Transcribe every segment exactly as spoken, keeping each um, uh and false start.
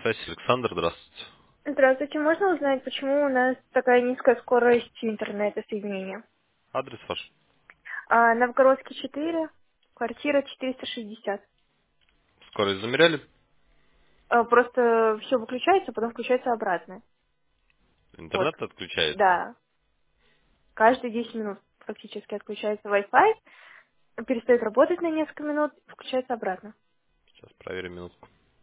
связь, Александр, здравствуйте. Здравствуйте, можно узнать, почему у нас такая низкая скорость интернета соединения? Адрес ваш. А, Новгородский четыре, квартира четыреста шестьдесят. Скорость замеряли? А, просто все выключается, потом включается обратно. Вот, Интернет отключается. да. Каждые десять минут практически отключается Wi-Fi, перестает работать на несколько минут, включается обратно. Сейчас проверим минутку.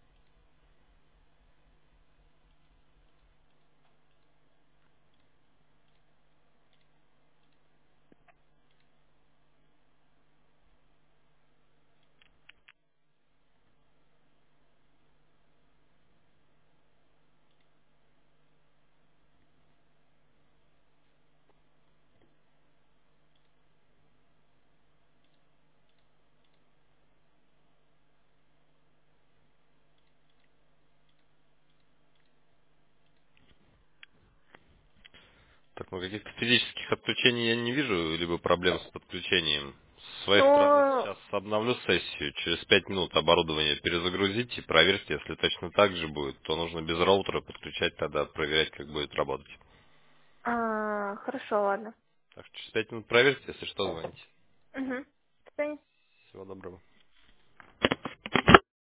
Так, ну каких-то физических отключений я не вижу, либо проблем с подключением. С своей стороны Но, сейчас обновлю сессию. Через пять минут оборудование перезагрузите и проверьте. Если точно так же будет, то нужно без роутера подключать тогда, проверять, как будет работать. а, хорошо, ладно. Так, через пять минут проверьте, если что, звоните. Угу. Всего доброго.